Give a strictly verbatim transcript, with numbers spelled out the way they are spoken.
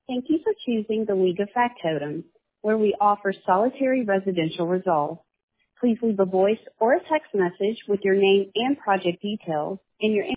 Thank you for choosing the League of Factotums, where we offer solitary residential resolve. Please leave a voice or a text message with your name and project details, and your